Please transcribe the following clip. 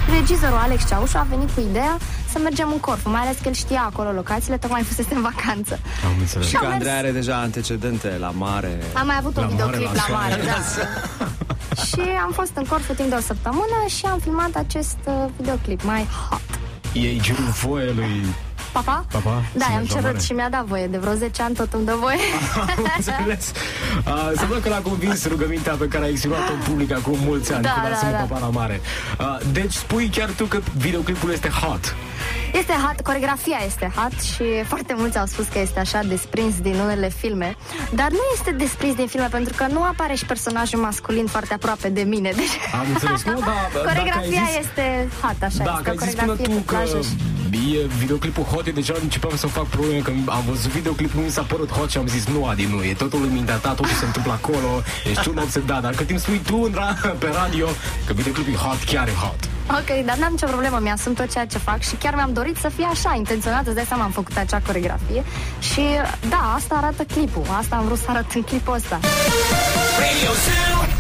regizorul Alex Ceaușu a venit cu ideea să mergem în Corfu, mai ales că el știa acolo locațiile, tocmai fusese în vacanță. Am înțeles. Și că Andrei are deja antecedente la mare. Am mai avut un videoclip la mare, da. Și am fost în Corfu timp de o săptămână și am filmat acest videoclip, My Hot. Ei cerut voie lui Papa? Da, i-am cerut și mi-a dat voie. De vreo 10 ani tot îmi dă voie. Am înțeles. Să văd că l-a convins rugămintea pe care a exprimat-o în public acum mulți ani, când a sunat Papa la mare. Deci spui chiar tu că videoclipul este hot. Este hot, coreografia este hot și foarte mulți au spus că este așa desprins din unele filme, dar nu este desprins din filme pentru că nu apare și personajul masculin foarte aproape de mine. Deci... Am înțeles. Nu, coreografia este hot, așa. Dacă ai zis până tu că e videoclipul hot, deja începeam să fac probleme, că am văzut videoclipul, nu mi s-a părut hot și am zis nu, Adi, nu, e totul în mintea ta, totul se întâmplă acolo, ești un obsedat, dar cât timp spui tu pe radio că videoclipul e hot, chiar e hot. Ok, dar n-am nicio problemă, mi-asum tot ceea ce fac și chiar mi-am dorit să fie așa, intenționat, îți dai seama, am făcut acea coreografie și da, asta arată clipul, asta am vrut să arăt în clipul ăsta.